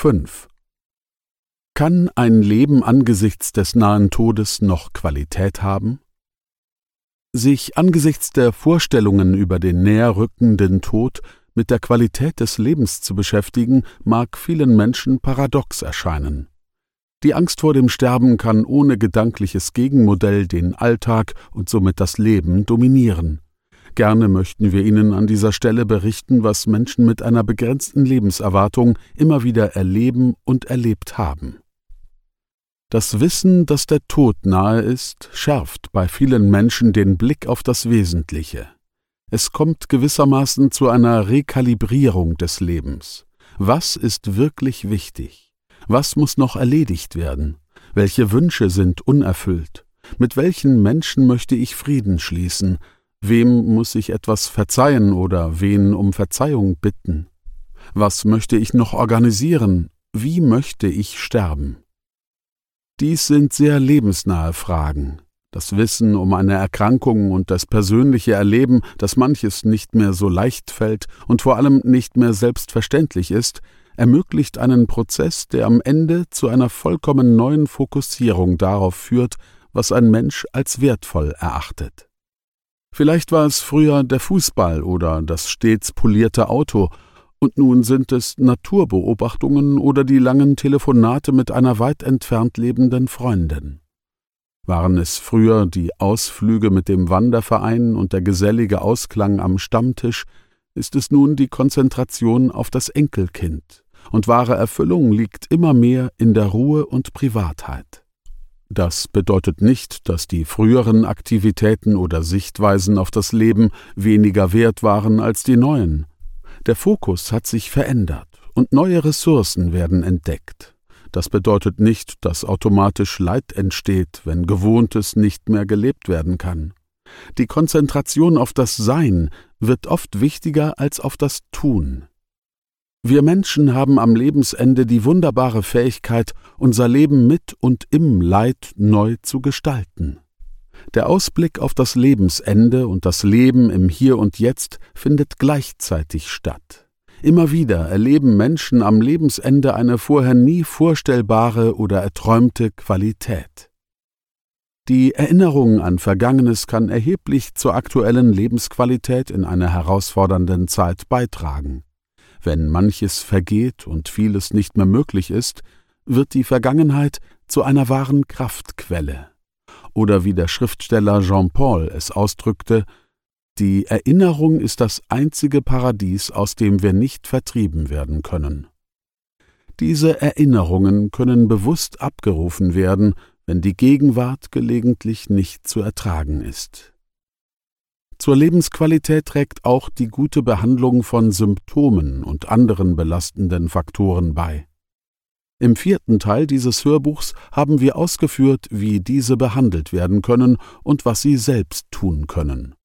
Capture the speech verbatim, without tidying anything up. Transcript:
fünf. Kann ein Leben angesichts des nahen Todes noch Qualität haben? Sich angesichts der Vorstellungen über den näher rückenden Tod mit der Qualität des Lebens zu beschäftigen, mag vielen Menschen paradox erscheinen. Die Angst vor dem Sterben kann ohne gedankliches Gegenmodell den Alltag und somit das Leben dominieren. Gerne möchten wir Ihnen an dieser Stelle berichten, was Menschen mit einer begrenzten Lebenserwartung immer wieder erleben und erlebt haben. Das Wissen, dass der Tod nahe ist, schärft bei vielen Menschen den Blick auf das Wesentliche. Es kommt gewissermaßen zu einer Rekalibrierung des Lebens. Was ist wirklich wichtig? Was muss noch erledigt werden? Welche Wünsche sind unerfüllt? Mit welchen Menschen möchte ich Frieden schließen? Wem muss ich etwas verzeihen oder wen um Verzeihung bitten? Was möchte ich noch organisieren? Wie möchte ich sterben? Dies sind sehr lebensnahe Fragen. Das Wissen um eine Erkrankung und das persönliche Erleben, dass manches nicht mehr so leicht fällt und vor allem nicht mehr selbstverständlich ist, ermöglicht einen Prozess, der am Ende zu einer vollkommen neuen Fokussierung darauf führt, was ein Mensch als wertvoll erachtet. Vielleicht war es früher der Fußball oder das stets polierte Auto, und nun sind es Naturbeobachtungen oder die langen Telefonate mit einer weit entfernt lebenden Freundin. Waren es früher die Ausflüge mit dem Wanderverein und der gesellige Ausklang am Stammtisch, ist es nun die Konzentration auf das Enkelkind, und wahre Erfüllung liegt immer mehr in der Ruhe und Privatheit. Das bedeutet nicht, dass die früheren Aktivitäten oder Sichtweisen auf das Leben weniger wert waren als die neuen. Der Fokus hat sich verändert und neue Ressourcen werden entdeckt. Das bedeutet nicht, dass automatisch Leid entsteht, wenn Gewohntes nicht mehr gelebt werden kann. Die Konzentration auf das Sein wird oft wichtiger als auf das Tun. Wir Menschen haben am Lebensende die wunderbare Fähigkeit, unser Leben mit und im Leid neu zu gestalten. Der Ausblick auf das Lebensende und das Leben im Hier und Jetzt findet gleichzeitig statt. Immer wieder erleben Menschen am Lebensende eine vorher nie vorstellbare oder erträumte Qualität. Die Erinnerung an Vergangenes kann erheblich zur aktuellen Lebensqualität in einer herausfordernden Zeit beitragen. Wenn manches vergeht und vieles nicht mehr möglich ist, wird die Vergangenheit zu einer wahren Kraftquelle. Oder wie der Schriftsteller Jean-Paul es ausdrückte: Die Erinnerung ist das einzige Paradies, aus dem wir nicht vertrieben werden können. Diese Erinnerungen können bewusst abgerufen werden, wenn die Gegenwart gelegentlich nicht zu ertragen ist. Zur Lebensqualität trägt auch die gute Behandlung von Symptomen und anderen belastenden Faktoren bei. Im vierten Teil dieses Hörbuchs haben wir ausgeführt, wie diese behandelt werden können und was Sie selbst tun können.